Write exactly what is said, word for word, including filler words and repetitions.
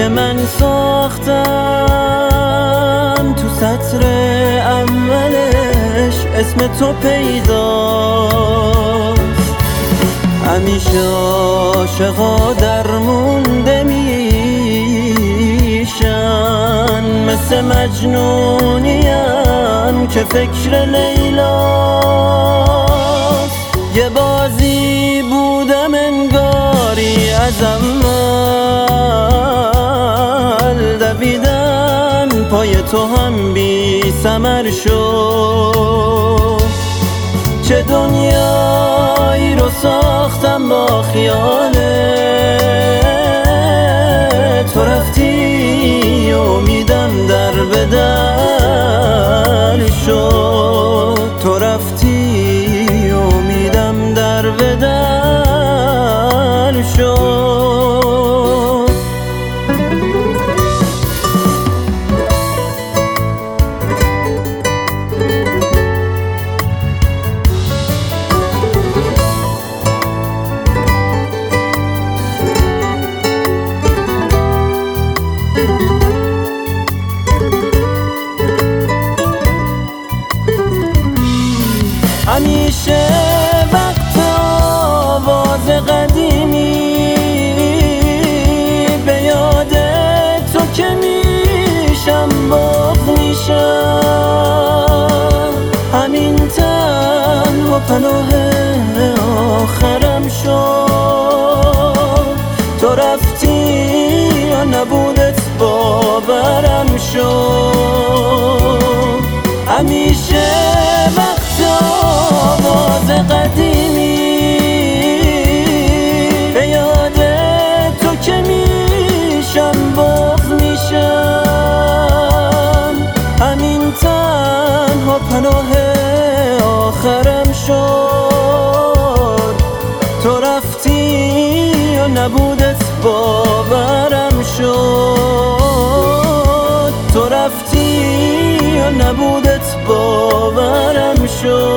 که من ساختم تو سطر اولش اسم تو پیداست. همیشه عاشقا درمونده میشن، مثل مجنونیم که فکر لیلاست. یه بازی بودم انگاری از اول، دویدم پای تو هم بی ثمر شد. چه دنیایی رو ساختم با خیالت، تو رفتی امیدم در به در شد. تو رفتی امیدم در به در شد. همیشه وقت آواز قدیمی به یاد تو که میشم بغض میشم. همین تنها پناه آخرم شد. تو رفتی یا نبودت باورم شد. همیشه وقت آواز قدیمی به یاد تو که میشم بغض میشم. همین تنها پناه آخرم شد. تو رفتی یا نبودت باورم شد. تو رفتی یا نبودت باورم شد.